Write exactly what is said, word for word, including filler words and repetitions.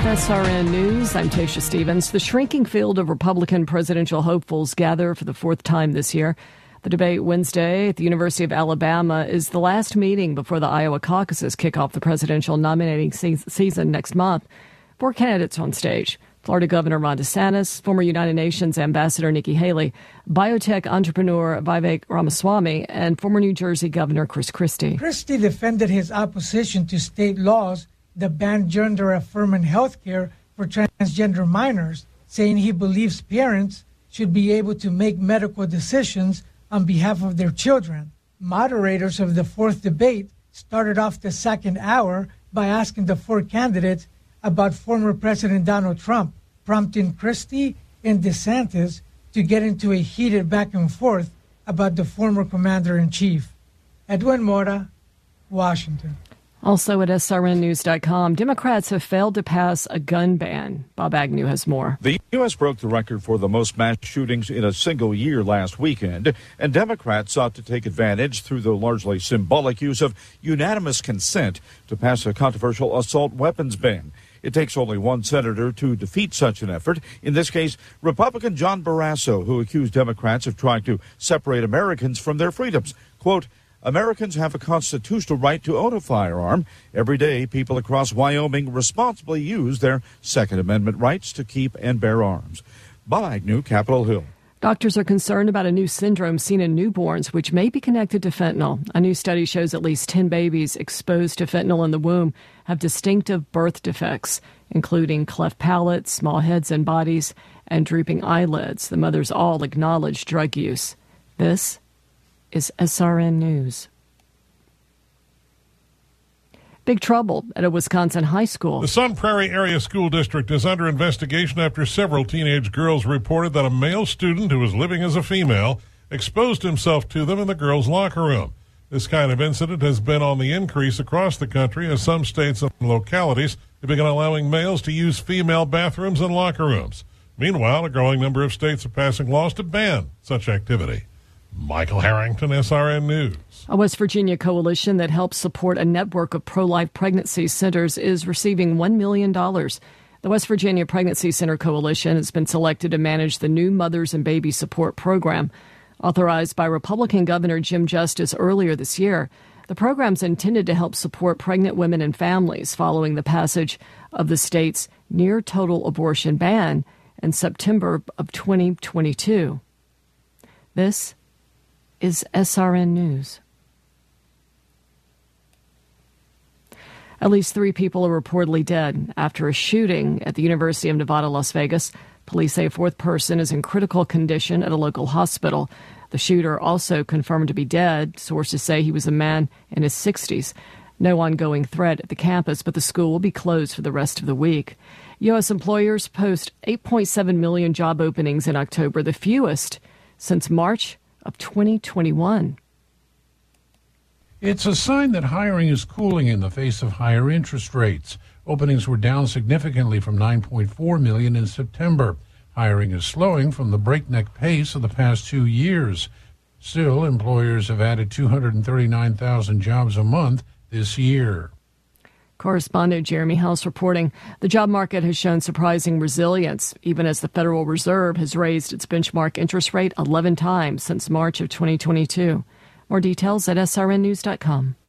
S R N News, I'm Tasha Stevens. The shrinking field of Republican presidential hopefuls gather for the fourth time this year. The debate Wednesday at the University of Alabama is the last meeting before the Iowa caucuses kick off the presidential nominating se- season next month. Four candidates on stage: Florida Governor Ron DeSantis, former United Nations Ambassador Nikki Haley, biotech entrepreneur Vivek Ramaswamy, and former New Jersey Governor Chris Christie. Christie defended his opposition to state laws that ban gender-affirming health care for transgender minors, saying he believes parents should be able to make medical decisions on behalf of their children. Moderators of the fourth debate started off the second hour by asking the four candidates about former President Donald Trump, prompting Christie and DeSantis to get into a heated back and forth about the former commander-in-chief. Edwin Mora, Washington. Also at S R N news dot com, Democrats have failed to pass a gun ban. Bob Agnew has more. The U S broke the record for the most mass shootings in a single year last weekend, and Democrats sought to take advantage through the largely symbolic use of unanimous consent to pass a controversial assault weapons ban. It takes only one senator to defeat such an effort. In this case, Republican John Barrasso, who accused Democrats of trying to separate Americans from their freedoms. Quote, Americans have a constitutional right to own a firearm. Every day, people across Wyoming responsibly use their Second Amendment rights to keep and bear arms. Bob Agnew, Capitol Hill. Doctors are concerned about a new syndrome seen in newborns, which may be connected to fentanyl. A new study shows at least ten babies exposed to fentanyl in the womb have distinctive birth defects, including cleft palates, small heads and bodies, and drooping eyelids. The mothers all acknowledge drug use. This is S R N News. Big trouble at a Wisconsin high school. The Sun Prairie Area School District is under investigation after several teenage girls reported that a male student who was living as a female exposed himself to them in the girls' locker room. This kind of incident has been on the increase across the country as some states and localities have begun allowing males to use female bathrooms and locker rooms. Meanwhile, a growing number of states are passing laws to ban such activity. Michael Harrington, S R N News. A West Virginia coalition that helps support a network of pro-life pregnancy centers is receiving one million dollars. The West Virginia Pregnancy Center Coalition has been selected to manage the new Mothers and Baby Support Program. Authorized by Republican Governor Jim Justice earlier this year, the program's intended to help support pregnant women and families following the passage of the state's near-total abortion ban in September of twenty twenty-two. This is S R N News. At least three people are reportedly dead after a shooting at the University of Nevada, Las Vegas. Police say a fourth person is in critical condition at a local hospital. The shooter, also confirmed to be dead. Sources say he was a man in his sixties. No ongoing threat at the campus, but the school will be closed for the rest of the week. U S employers post eight point seven million job openings in October, the fewest since March of twenty twenty-one. It's a sign that hiring is cooling in the face of higher interest rates. Openings were down significantly from nine point four million in September. Hiring is slowing from the breakneck pace of the past two years. Still, employers have added two hundred thirty-nine thousand jobs a month this year. Correspondent Jeremy House reporting the job market has shown surprising resilience, even as the Federal Reserve has raised its benchmark interest rate eleven times since March of twenty twenty-two. More details at S R N news dot com.